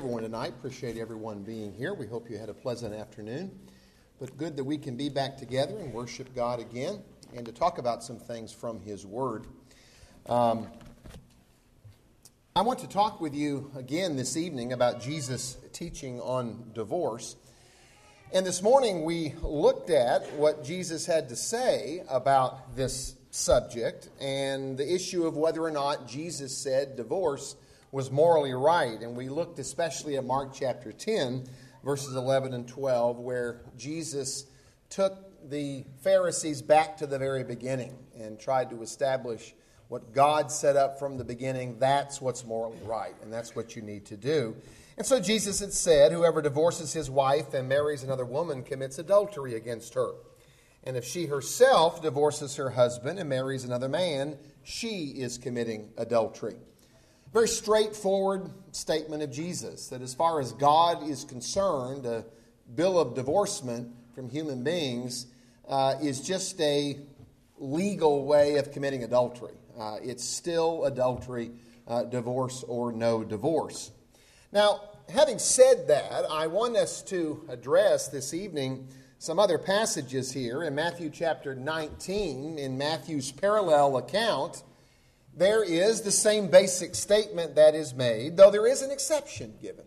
everyone tonight. Appreciate everyone being here. We hope you had a pleasant afternoon. But good that we can be back together and worship God again and to talk about some things from His Word. I want to talk with you again this evening about Jesus' teaching on divorce. And this morning we looked at what Jesus had to say about this subject and the issue of whether or not Jesus said divorce was morally right. And we looked especially at Mark chapter 10, verses 11 and 12, where Jesus took the Pharisees back to the very beginning and tried to establish what God set up from the beginning. That's what's morally right, and that's what you need to do. And so Jesus had said, whoever divorces his wife and marries another woman commits adultery against her. And if she herself divorces her husband and marries another man, she is committing adultery. Very straightforward statement of Jesus, that as far as God is concerned, a bill of divorcement from human beings is just a legal way of committing adultery. It's still adultery, divorce or no divorce. Now, having said that, I want us to address this evening some other passages here. In Matthew chapter 19, in Matthew's parallel account, there is the same basic statement that is made, though there is an exception given.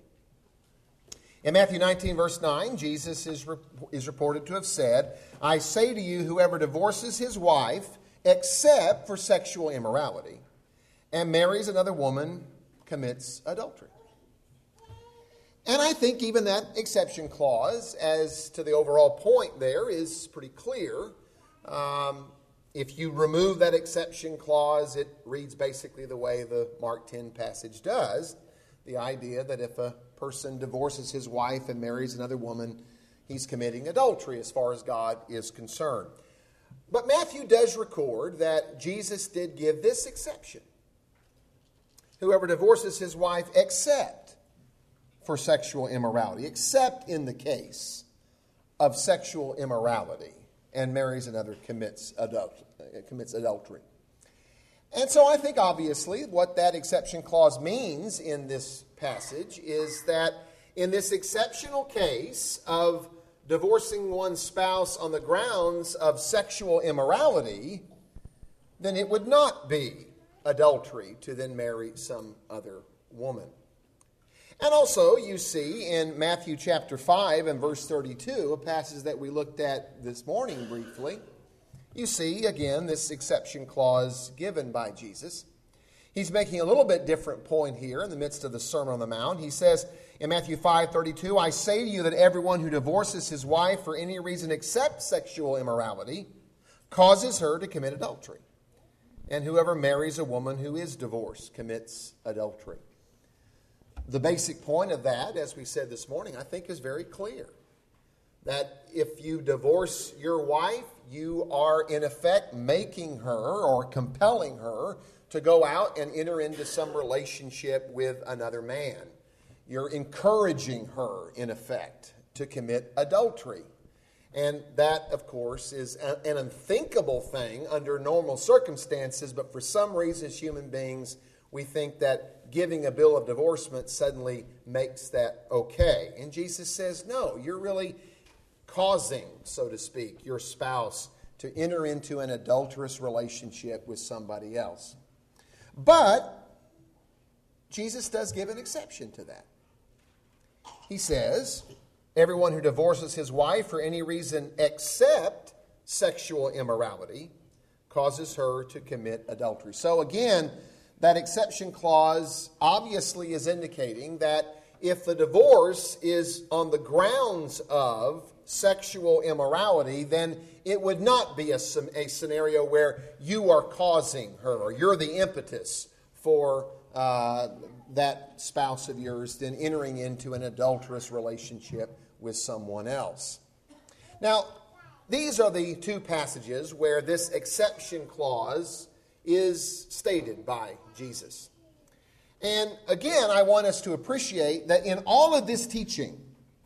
In Matthew 19, verse 9, Jesus is reported to have said, I say to you, whoever divorces his wife, except for sexual immorality, and marries another woman, commits adultery. And I think even that exception clause, as to the overall point there, is pretty clear. If you remove that exception clause, it reads basically the way the Mark 10 passage does. The idea that if a person divorces his wife and marries another woman, he's committing adultery as far as God is concerned. But Matthew does record that Jesus did give this exception. Whoever divorces his wife except for sexual immorality, except in the case of sexual immorality, and marries another commits adultery. And so I think obviously what that exception clause means in this passage is that in this exceptional case of divorcing one's spouse on the grounds of sexual immorality, then it would not be adultery to then marry some other woman. And also, you see in Matthew chapter 5 and verse 32, a passage that we looked at this morning briefly, you see, again, this exception clause given by Jesus. He's making a little bit different point here in the midst of the Sermon on the Mount. He says in Matthew 5:32, I say to you that everyone who divorces his wife for any reason except sexual immorality causes her to commit adultery. And whoever marries a woman who is divorced commits adultery. The basic point of that, as we said this morning, I think is very clear. That if you divorce your wife, you are in effect making her or compelling her to go out and enter into some relationship with another man. You're encouraging her, in effect, to commit adultery. And that, of course, is an unthinkable thing under normal circumstances, but for some reason as human beings, we think that giving a bill of divorcement suddenly makes that okay. And Jesus says, no, you're really causing, so to speak, your spouse to enter into an adulterous relationship with somebody else. But Jesus does give an exception to that. He says, everyone who divorces his wife for any reason except sexual immorality causes her to commit adultery. So again, that exception clause obviously is indicating that if the divorce is on the grounds of sexual immorality, then it would not be a scenario where you are causing her or you're the impetus for that spouse of yours then entering into an adulterous relationship with someone else. Now, these are the two passages where this exception clause is stated by Jesus. And again, I want us to appreciate that in all of this teaching,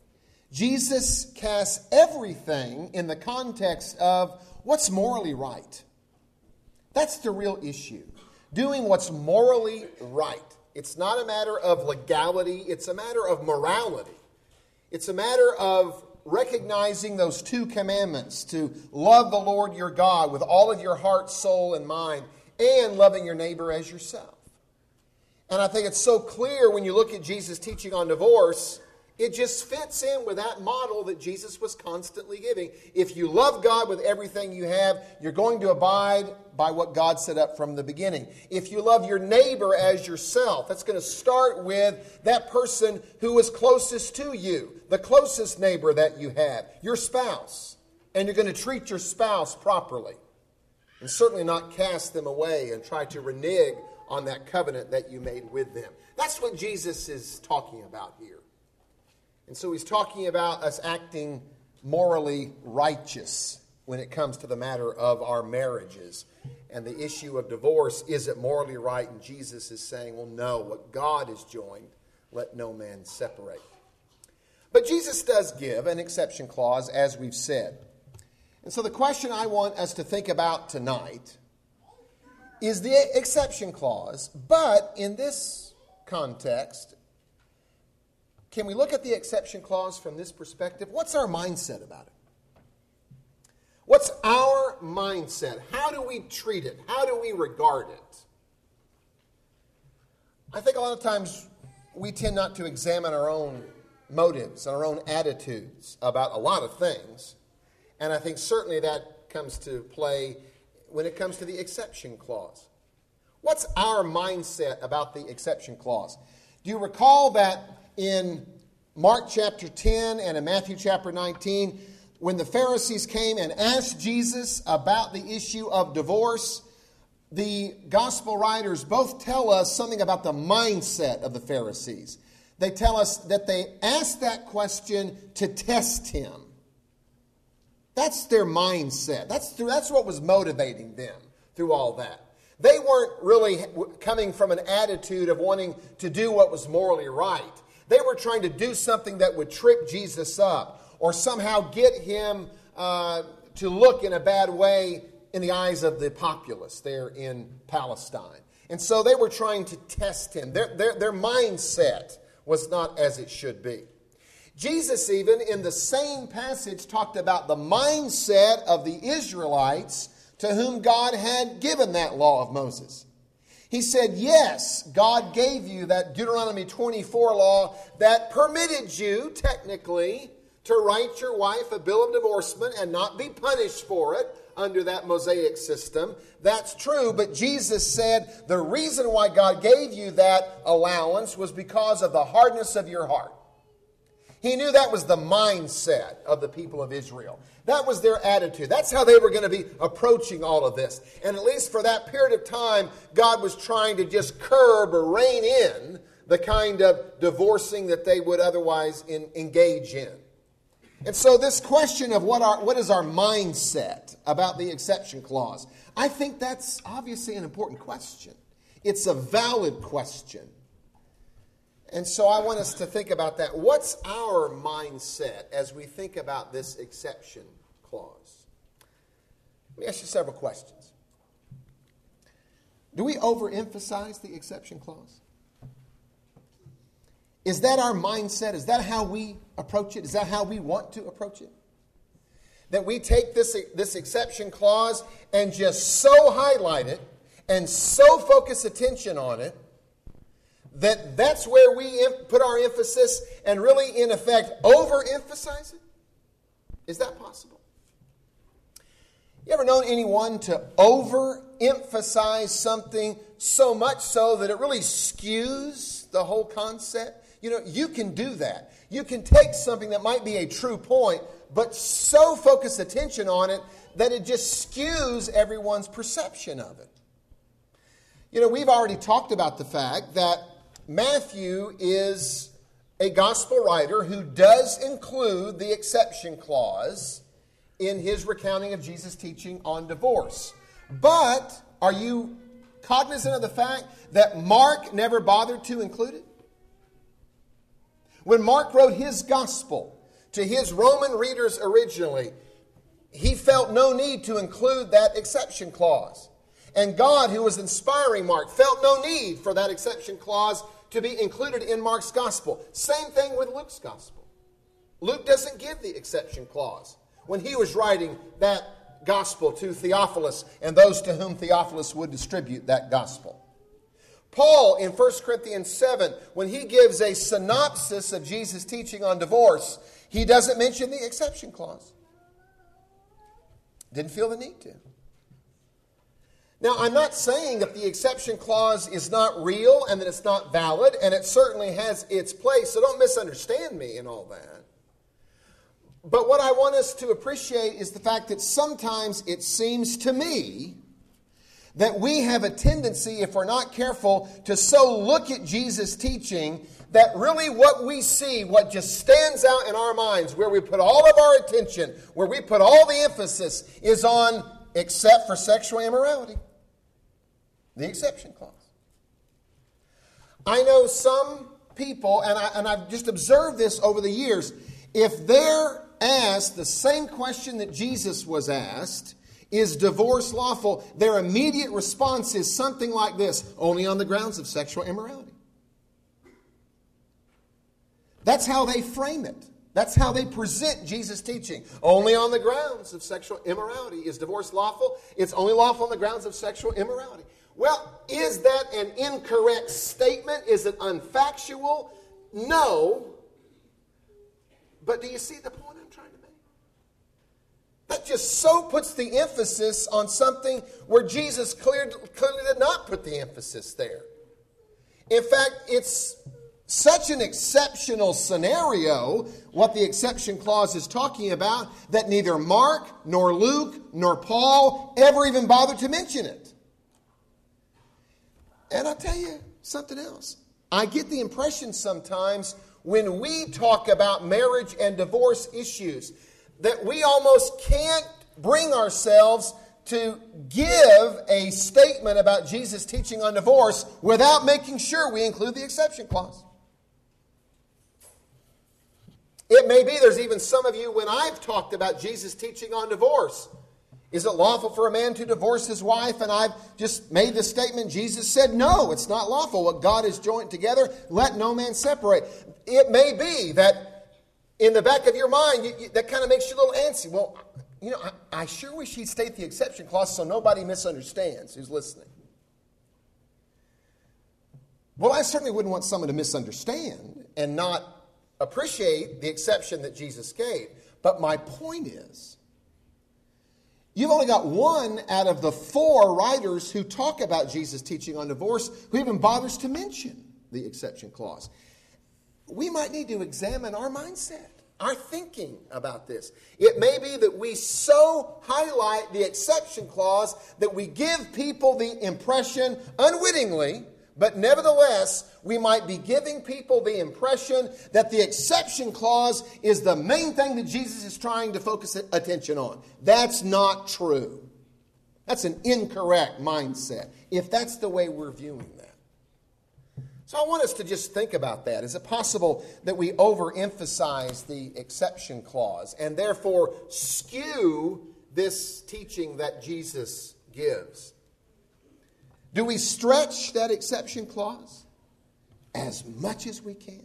Jesus casts everything in the context of what's morally right. That's the real issue. Doing what's morally right. It's not a matter of legality. It's a matter of morality. It's a matter of recognizing those two commandments, to love the Lord your God with all of your heart, soul, and mind, and loving your neighbor as yourself. And I think it's so clear when you look at Jesus' teaching on divorce, it just fits in with that model that Jesus was constantly giving. If you love God with everything you have, you're going to abide by what God set up from the beginning. If you love your neighbor as yourself, that's going to start with that person who is closest to you, the closest neighbor that you have, your spouse. And you're going to treat your spouse properly and certainly not cast them away and try to renege on that covenant that you made with them. That's what Jesus is talking about here. And so he's talking about us acting morally righteous when it comes to the matter of our marriages. And the issue of divorce, is it morally right? And Jesus is saying, well, no, what God has joined, let no man separate. But Jesus does give an exception clause, as we've said. And so the question I want us to think about tonight is the exception clause. But in this context, can we look at the exception clause from this perspective? What's our mindset about it? What's our mindset? How do we treat it? How do we regard it? I think a lot of times we tend not to examine our own motives and our own attitudes about a lot of things. And I think certainly that comes to play when it comes to the exception clause. What's our mindset about the exception clause? Do you recall that in Mark chapter 10 and in Matthew chapter 19, when the Pharisees came and asked Jesus about the issue of divorce, the gospel writers both tell us something about the mindset of the Pharisees. They tell us that they asked that question to test him. That's their mindset. That's what was motivating them through all that. They weren't really coming from an attitude of wanting to do what was morally right. They were trying to do something that would trip Jesus up or somehow get him to look in a bad way in the eyes of the populace there in Palestine. And so they were trying to test him. Their mindset was not as it should be. Jesus even in the same passage talked about the mindset of the Israelites to whom God had given that law of Moses. He said, yes, God gave you that Deuteronomy 24 law that permitted you, technically, to write your wife a bill of divorcement and not be punished for it under that Mosaic system. That's true, but Jesus said the reason why God gave you that allowance was because of the hardness of your heart. He knew that was the mindset of the people of Israel. That was their attitude. That's how they were going to be approaching all of this. And at least for that period of time, God was trying to just curb or rein in the kind of divorcing that they would otherwise engage in. And so this question of what is our mindset about the exception clause, I think that's obviously an important question. It's a valid question. And so I want us to think about that. What's our mindset as we think about this exception clause? Let me ask you several questions. Do we overemphasize the exception clause? Is that our mindset? Is that how we approach it? Is that how we want to approach it? That we take this exception clause and just so highlight it and so focus attention on it that's where we put our emphasis and really, in effect, overemphasize it? Is that possible? You ever known anyone to overemphasize something so much so that it really skews the whole concept? You know, you can do that. You can take something that might be a true point, but so focus attention on it that it just skews everyone's perception of it. You know, we've already talked about the fact that Matthew is a gospel writer who does include the exception clause in his recounting of Jesus' teaching on divorce. But are you cognizant of the fact that Mark never bothered to include it? When Mark wrote his gospel to his Roman readers originally, he felt no need to include that exception clause. And God, who was inspiring Mark, felt no need for that exception clause to be included in Mark's gospel. Same thing with Luke's gospel. Luke doesn't give the exception clause when he was writing that gospel to Theophilus and those to whom Theophilus would distribute that gospel. Paul, in 1 Corinthians 7, when he gives a synopsis of Jesus' teaching on divorce, he doesn't mention the exception clause. Didn't feel the need to. Now, I'm not saying that the exception clause is not real and that it's not valid, and it certainly has its place, so don't misunderstand me in all that. But what I want us to appreciate is the fact that sometimes it seems to me that we have a tendency, if we're not careful, to so look at Jesus' teaching that really what we see, what just stands out in our minds, where we put all of our attention, where we put all the emphasis, is on except for sexual immorality. The exception clause. I know some people, and I've just observed this over the years, if they're asked the same question that Jesus was asked, is divorce lawful? Their immediate response is something like this: only on the grounds of sexual immorality. That's how they frame it. That's how they present Jesus' teaching. Only on the grounds of sexual immorality. Is divorce lawful? It's only lawful on the grounds of sexual immorality. Well, is that an incorrect statement? Is it unfactual? No. But do you see the point I'm trying to make? That just so puts the emphasis on something where Jesus clearly did not put the emphasis there. In fact, it's such an exceptional scenario, what the exception clause is talking about, that neither Mark, nor Luke, nor Paul ever even bothered to mention it. And I'll tell you something else. I get the impression sometimes when we talk about marriage and divorce issues that we almost can't bring ourselves to give a statement about Jesus' teaching on divorce without making sure we include the exception clause. It may be there's even some of you, when I've talked about Jesus' teaching on divorce, is it lawful for a man to divorce his wife? And I've just made the statement, Jesus said, no, it's not lawful. What God has joined together, let no man separate. It may be that in the back of your mind, that kind of makes you a little antsy. Well, I sure wish he'd state the exception clause so nobody misunderstands who's listening. Well, I certainly wouldn't want someone to misunderstand and not appreciate the exception that Jesus gave. But my point is, you've only got one out of the 4 writers who talk about Jesus' teaching on divorce who even bothers to mention the exception clause. We might need to examine our mindset, our thinking about this. It may be that we so highlight the exception clause that we give people the impression, unwittingly, but nevertheless, we might be giving people the impression that the exception clause is the main thing that Jesus is trying to focus attention on. That's not true. That's an incorrect mindset, if that's the way we're viewing that. So I want us to just think about that. Is it possible that we overemphasize the exception clause and therefore skew this teaching that Jesus gives? Do we stretch that exception clause as much as we can?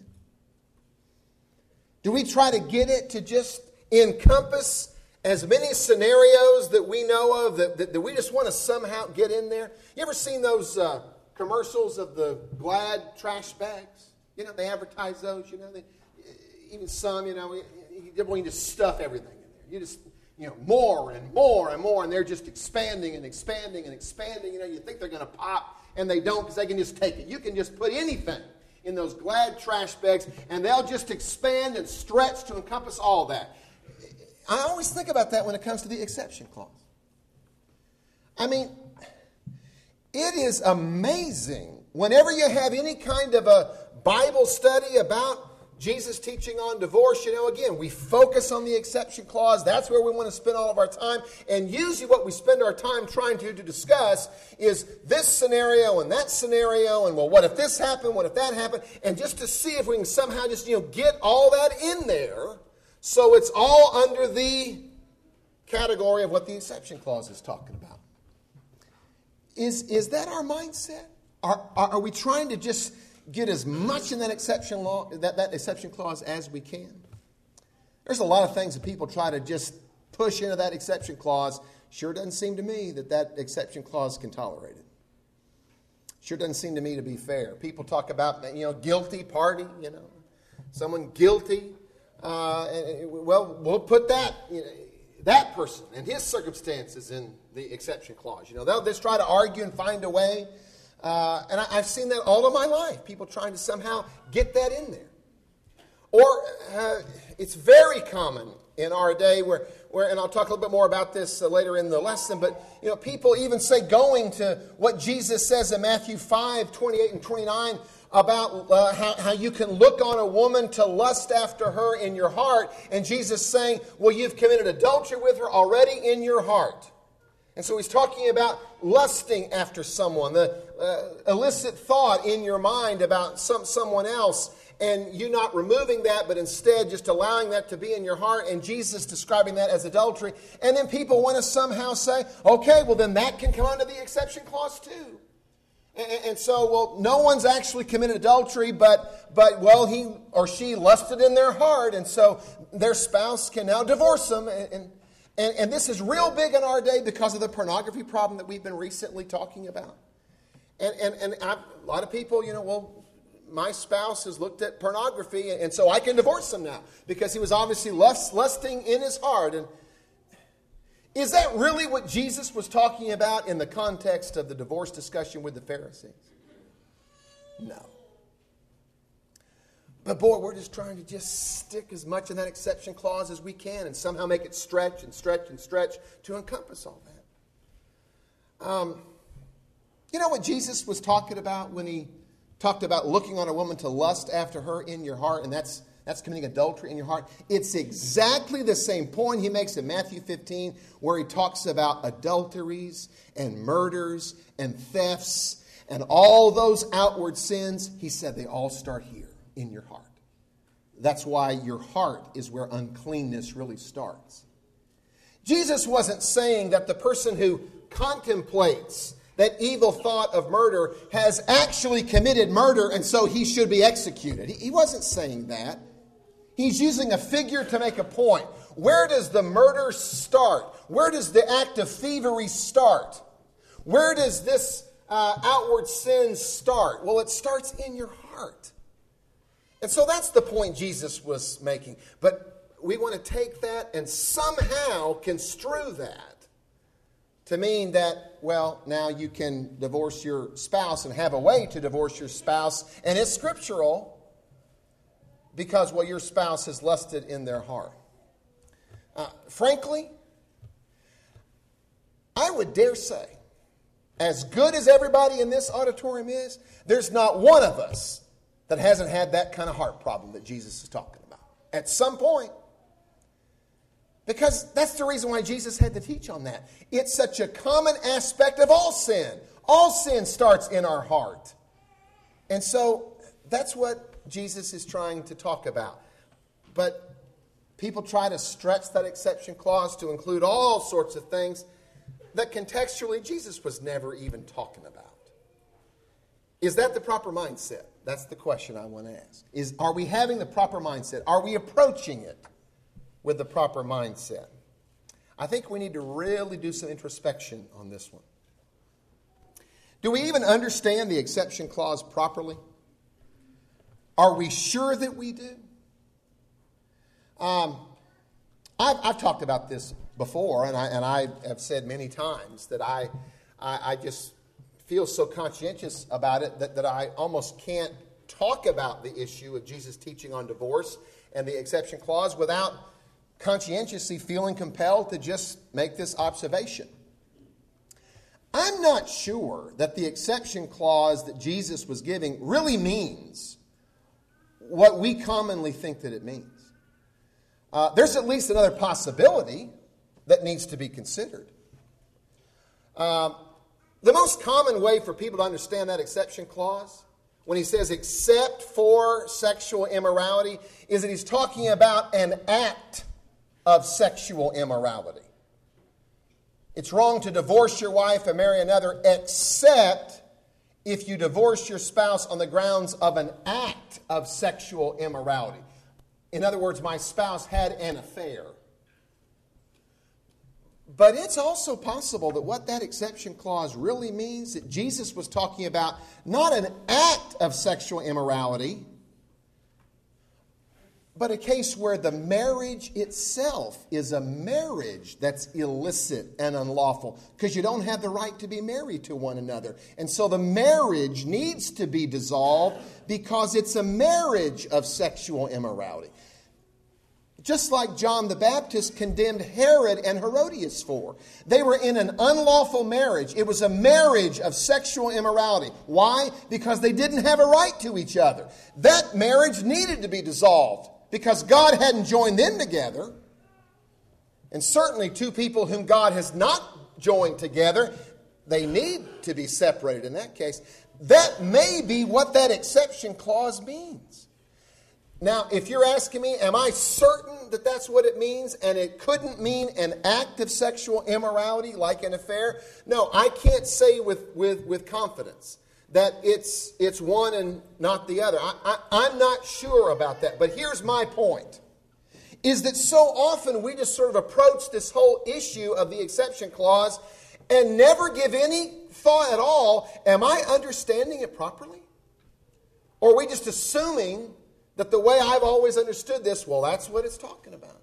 Do we try to get it to just encompass as many scenarios that we know of that we just want to somehow get in there? You ever seen those commercials of the Glad trash bags? They advertise those, even some, you just stuff everything in there. You just, more and more and more, and they're just expanding and expanding and expanding. You think they're going to pop, and they don't, because they can just take it. You can just put anything in those Glad trash bags, and they'll just expand and stretch to encompass all that. I always think about that when it comes to the exception clause. I mean, it is amazing whenever you have any kind of a Bible study about Jesus' teaching on divorce. Again, we focus on the exception clause. That's where we want to spend all of our time. And usually what we spend our time trying to discuss is this scenario and that scenario. And, well, what if this happened? What if that happened? And just to see if we can somehow just, get all that in there so it's all under the category of what the exception clause is talking about. Is that our mindset? Are we trying to just get as much in that exception clause as we can? There's a lot of things that people try to just push into that exception clause. Sure doesn't seem to me that exception clause can tolerate it. Sure doesn't seem to me to be fair. People talk about, guilty party, someone guilty. Well, we'll put that person and his circumstances in the exception clause. They'll just try to argue and find a way. And I've seen that all of my life. People trying to somehow get that in there. Or it's very common in our day where, and I'll talk a little bit more about this later in the lesson, but people even say, going to what Jesus says in Matthew 5:28 and 29 about how you can look on a woman to lust after her in your heart, and Jesus saying, well, you've committed adultery with her already in your heart. And so he's talking about lusting after someone, the illicit thought in your mind about someone else, and you not removing that, but instead just allowing that to be in your heart, and Jesus describing that as adultery. And then people want to somehow say, okay, well then that can come under the exception clause too. And so, well, no one's actually committed adultery, but well, he or she lusted in their heart, and so their spouse can now divorce them. And this is real big in our day because of the pornography problem that we've been recently talking about. And a lot of people, well, my spouse has looked at pornography, and so I can divorce him now because he was obviously lusting in his heart. And is that really what Jesus was talking about in the context of the divorce discussion with the Pharisees? No. But boy, we're just trying to just stick as much in that exception clause as we can and somehow make it stretch and stretch and stretch to encompass all that. You know what Jesus was talking about when he talked about looking on a woman to lust after her in your heart, and that's committing adultery in your heart? It's exactly the same point he makes in Matthew 15, where he talks about adulteries and murders and thefts and all those outward sins. He said they all start here in your heart. That's why your heart is where uncleanness really starts. Jesus wasn't saying that the person who contemplates that evil thought of murder has actually committed murder and so he should be executed. He wasn't saying that. He's using a figure to make a point. Where does the murder start? Where does the act of thievery start? Where does this outward sin start? Well, it starts in your heart. And so that's the point Jesus was making. But we want to take that and somehow construe that to mean that, well, now you can divorce your spouse and have a way to divorce your spouse, and it's scriptural because, well, your spouse has lusted in their heart. Frankly, I would dare say, as good as everybody in this auditorium is, there's not one of us that hasn't had that kind of heart problem that Jesus is talking about at some point. Because that's the reason why Jesus had to teach on that. It's such a common aspect of all sin. All sin starts in our heart. And so that's what Jesus is trying to talk about. But people try to stretch that exception clause to include all sorts of things that contextually Jesus was never even talking about. Is that the proper mindset? That's the question I want to ask. Are we having the proper mindset? Are we approaching it with the proper mindset? I think we need to really do some introspection on this one. Do we even understand the exception clause properly? Are we sure that we do? I've talked about this before, and I have said many times that I just feel so conscientious about it that I almost can't talk about the issue of Jesus' teaching on divorce and the exception clause without conscientiously feeling compelled to just make this observation. I'm not sure that the exception clause that Jesus was giving really means what we commonly think that it means. There's at least another possibility that needs to be considered. The most common way for people to understand that exception clause, when he says except for sexual immorality, is that he's talking about an act of sexual immorality. It's wrong to divorce your wife and marry another, except if you divorce your spouse on the grounds of an act of sexual immorality. In other words, my spouse had an affair. But it's also possible that what that exception clause really means, that Jesus was talking about not an act of sexual immorality, but a case where the marriage itself is a marriage that's illicit and unlawful, because you don't have the right to be married to one another. And so the marriage needs to be dissolved because it's a marriage of sexual immorality. Just like John the Baptist condemned Herod and Herodias for. They were in an unlawful marriage. It was a marriage of sexual immorality. Why? Because they didn't have a right to each other. That marriage needed to be dissolved because God hadn't joined them together. And certainly two people whom God has not joined together, they need to be separated in that case. That may be what that exception clause means. Now, if you're asking me, am I certain that that's what it means and it couldn't mean an act of sexual immorality like an affair? No, I can't say with confidence that it's one and not the other. I'm not sure about that. But here's my point, is that so often we just sort of approach this whole issue of the exception clause and never give any thought at all, am I understanding it properly? Or are we just assuming that the way I've always understood this, well, that's what it's talking about.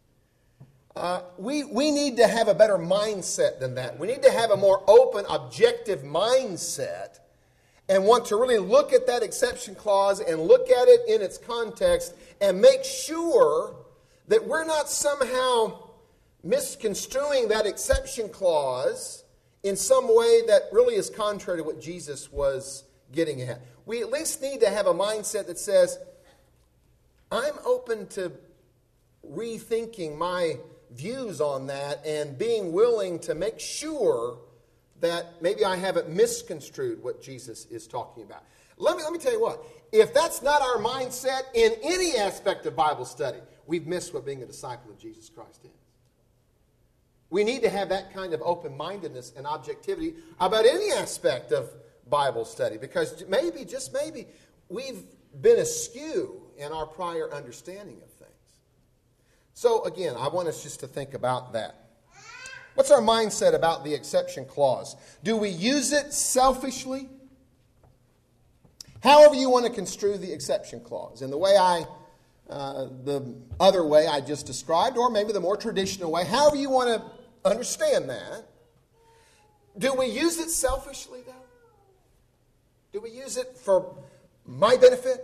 We need to have a better mindset than that. We need to have a more open, objective mindset and want to really look at that exception clause and look at it in its context and make sure that we're not somehow misconstruing that exception clause in some way that really is contrary to what Jesus was getting at. We at least need to have a mindset that says, I'm open to rethinking my views on that and being willing to make sure that maybe I haven't misconstrued what Jesus is talking about. Let me tell you what. If that's not our mindset in any aspect of Bible study, we've missed what being a disciple of Jesus Christ is. We need to have that kind of open-mindedness and objectivity about any aspect of Bible study, because maybe, just maybe, we've been askew in our prior understanding of things. So again, I want us just to think about that. What's our mindset about the exception clause? Do we use it selfishly? However you want to construe the exception clause. In the way the other way I just described, or maybe the more traditional way, however you want to understand that. Do we use it selfishly, though? Do we use it for my benefit?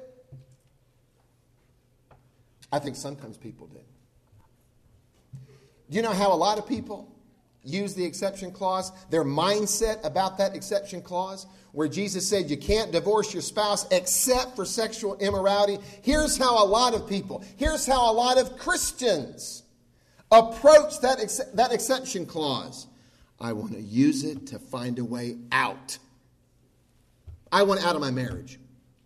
I think sometimes people do. Do you know how a lot of people use the exception clause? Their mindset about that exception clause, where Jesus said you can't divorce your spouse except for sexual immorality. Here's how a lot of people, here's how a lot of Christians approach that exception clause. I want to use it to find a way out. I want out of my marriage.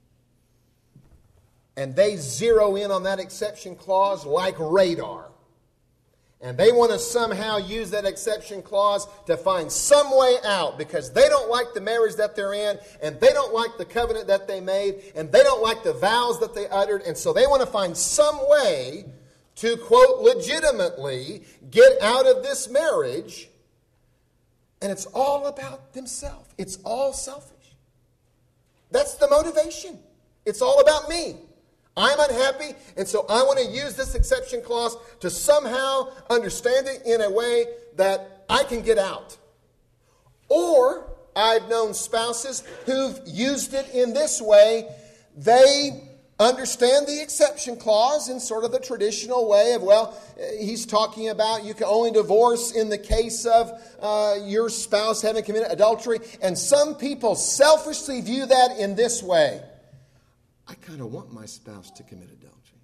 And they zero in on that exception clause like radar. And they want to somehow use that exception clause to find some way out because they don't like the marriage that they're in, and they don't like the covenant that they made, and they don't like the vows that they uttered, and so they want to find some way to, quote, legitimately get out of this marriage, and it's all about themselves. It's all selfish. That's the motivation. It's all about me. I'm unhappy, and so I want to use this exception clause to somehow understand it in a way that I can get out. Or I've known spouses who've used it in this way. They understand the exception clause in sort of the traditional way of, well, he's talking about you can only divorce in the case of your spouse having committed adultery. And some people selfishly view that in this way. I kind of want my spouse to commit adultery.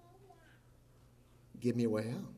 Give me a way out.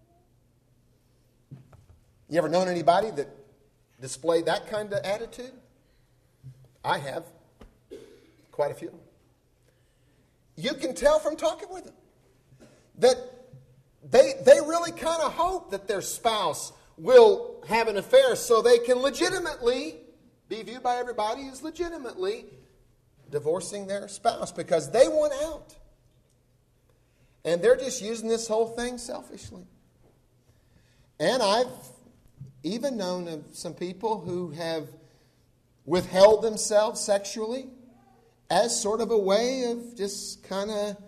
You ever known anybody that displayed that kind of attitude? I have. Quite a few. You can tell from talking with them that they really kind of hope that their spouse will have an affair so they can legitimately be viewed by everybody as legitimately divorcing their spouse because they want out. And they're just using this whole thing selfishly. And I've even known of some people who have withheld themselves sexually as sort of a way of just kind of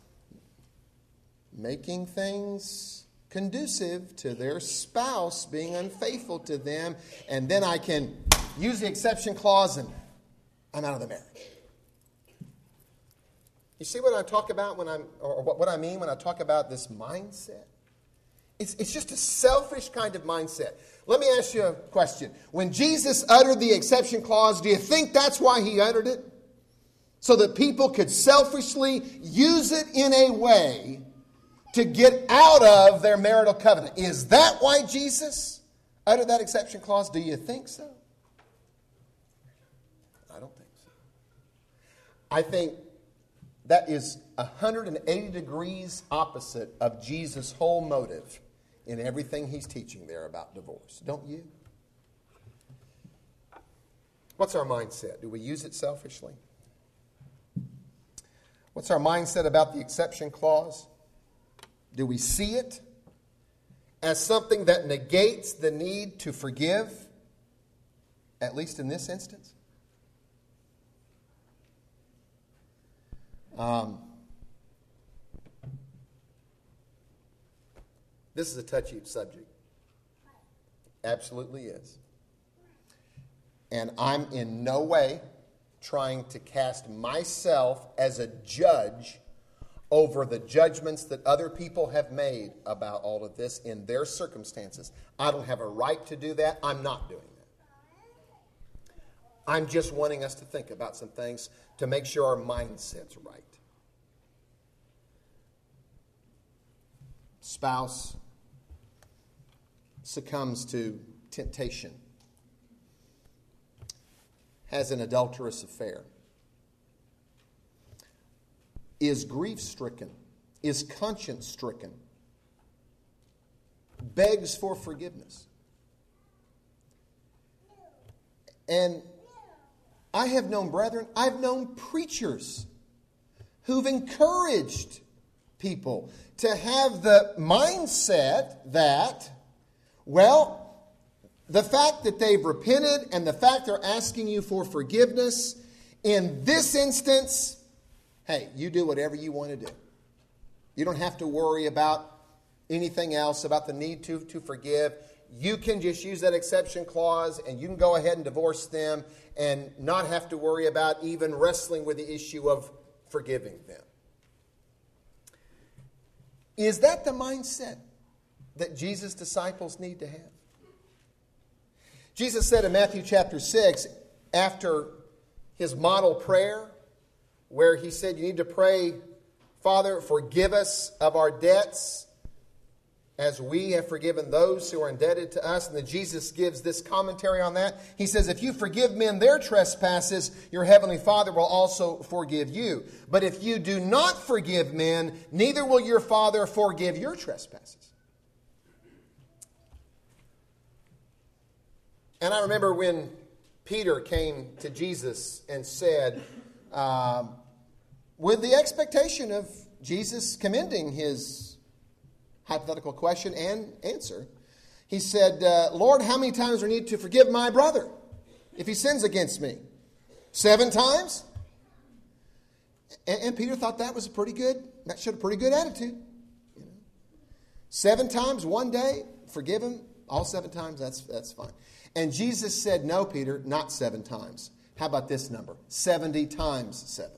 making things conducive to their spouse being unfaithful to them. And then I can use the exception clause and I'm out of the marriage. You see what I talk about what I mean when I talk about this mindset? It's just a selfish kind of mindset. Let me ask you a question. When Jesus uttered the exception clause, do you think that's why he uttered it? So that people could selfishly use it in a way to get out of their marital covenant. Is that why Jesus uttered that exception clause? Do you think so? I don't think so. I think that is 180 degrees opposite of Jesus' whole motive in everything he's teaching there about divorce. Don't you? What's our mindset? Do we use it selfishly? What's our mindset about the exception clause? Do we see it as something that negates the need to forgive, at least in this instance? This is a touchy subject. Absolutely is. And I'm in no way trying to cast myself as a judge over the judgments that other people have made about all of this in their circumstances. I don't have a right to do that. I'm not doing that. I'm just wanting us to think about some things to make sure our mindset's right. Spouse succumbs to temptation, has an adulterous affair, is grief-stricken, is conscience-stricken, begs for forgiveness. And I have known brethren, I've known preachers who've encouraged people to have the mindset that, well, the fact that they've repented and the fact they're asking you for forgiveness, in this instance, hey, you do whatever you want to do. You don't have to worry about anything else, about the need to forgive. You can just use that exception clause and you can go ahead and divorce them and not have to worry about even wrestling with the issue of forgiving them. Is that the mindset that Jesus' disciples need to have? Jesus said in Matthew chapter 6, after his model prayer, where he said you need to pray, Father, forgive us of our debts as we have forgiven those who are indebted to us. And then Jesus gives this commentary on that. He says, if you forgive men their trespasses, your heavenly Father will also forgive you. But if you do not forgive men, neither will your Father forgive your trespasses. And I remember when Peter came to Jesus and said, with the expectation of Jesus commending his hypothetical question and answer, he said, Lord, how many times do I need to forgive my brother if he sins against me? 7 times? And Peter thought that showed a pretty good attitude. 7 times, one day, forgive him. All 7 times, that's fine. And Jesus said, no, Peter, not 7 times. How about this number? 70 times 7.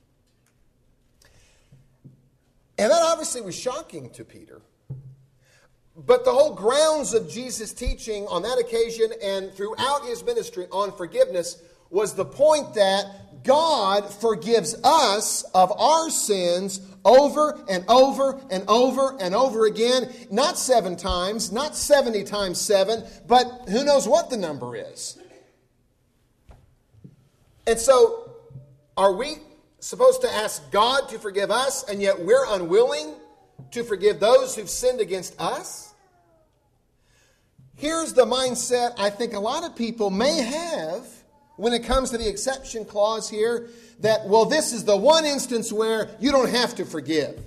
And that obviously was shocking to Peter. But the whole grounds of Jesus' teaching on that occasion and throughout his ministry on forgiveness was the point that God forgives us of our sins over and over and over and over again. Not 7 times, not 70 times 7, but who knows what the number is. And so, are we supposed to ask God to forgive us, and yet we're unwilling to forgive those who've sinned against us? here's the mindset I think a lot of people may have when it comes to the exception clause here, that, well, this is the one instance where you don't have to forgive.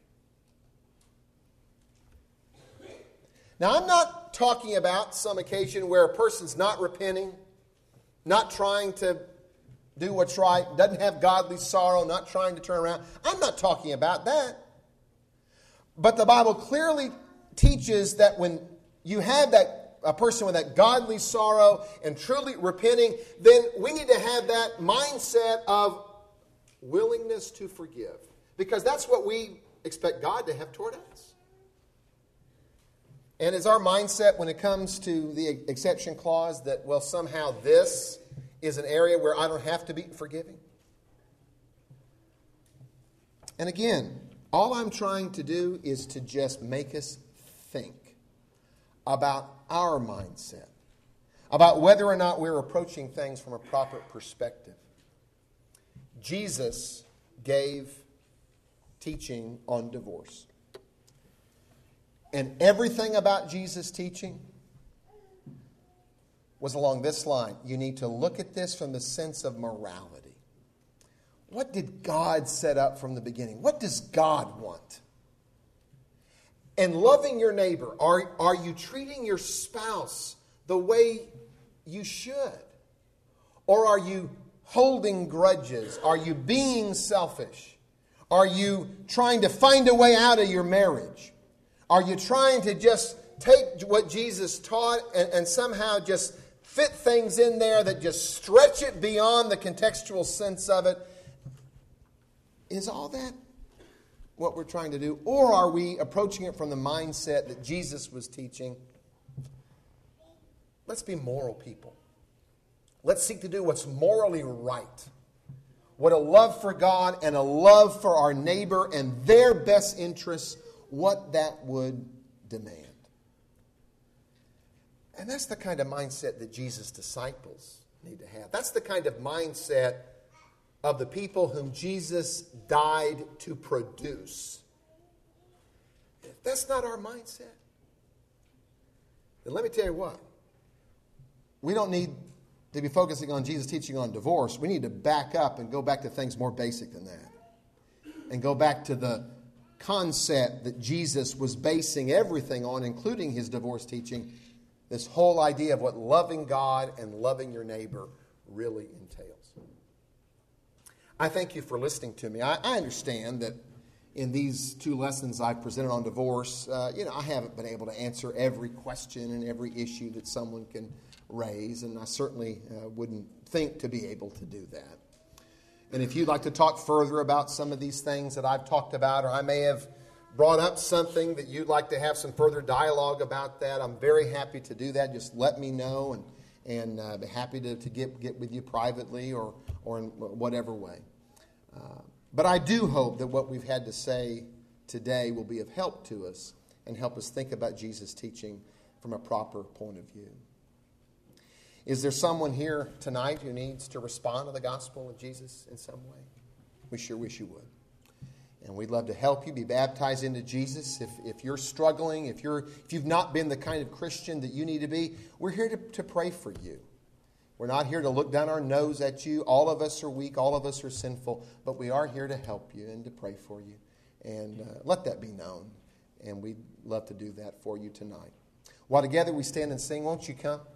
Now, I'm not talking about some occasion where a person's not repenting, not trying to do what's right, doesn't have godly sorrow, not trying to turn around. I'm not talking about that. But the Bible clearly teaches that when you have a person with that godly sorrow and truly repenting, then we need to have that mindset of willingness to forgive. Because that's what we expect God to have toward us. And is our mindset when it comes to the exception clause that, well, somehow this is an area where I don't have to be forgiving? And again, all I'm trying to do is to just make us think about our mindset, about whether or not we're approaching things from a proper perspective. Jesus gave teaching on divorce. And everything about Jesus' teaching was along this line. You need to look at this from the sense of morality. What did God set up from the beginning? What does God want? And loving your neighbor, are you treating your spouse the way you should? Or are you holding grudges? Are you being selfish? Are you trying to find a way out of your marriage? Are you trying to just take what Jesus taught and somehow just fit things in there that just stretch it beyond the contextual sense of it? Is all that what we're trying to do? Or are we approaching it from the mindset that Jesus was teaching? Let's be moral people. Let's seek to do what's morally right. What a love for God and a love for our neighbor and their best interests, what that would demand. And that's the kind of mindset that Jesus' disciples need to have. That's the kind of mindset of the people whom Jesus died to produce. If that's not our mindset, then let me tell you what. We don't need to be focusing on Jesus' teaching on divorce. We need to back up and go back to things more basic than that. And go back to the concept that Jesus was basing everything on, including his divorce teaching, this whole idea of what loving God and loving your neighbor really entails. I thank you for listening to me. I understand that in these 2 lessons I've presented on divorce, I haven't been able to answer every question and every issue that someone can raise, and I certainly wouldn't think to be able to do that. And if you'd like to talk further about some of these things that I've talked about, or I may have brought up something that you'd like to have some further dialogue about that, I'm very happy to do that. Just let me know, and be happy to get with you privately or in whatever way. But I do hope that what we've had to say today will be of help to us and help us think about Jesus' teaching from a proper point of view. Is there someone here tonight who needs to respond to the gospel of Jesus in some way? We sure wish you would. And we'd love to help you be baptized into Jesus. If you're struggling, if you've not been the kind of Christian that you need to be, we're here to pray for you. We're not here to look down our nose at you. All of us are weak. All of us are sinful. But we are here to help you and to pray for you. And let that be known. And we'd love to do that for you tonight. While together we stand and sing, won't you come?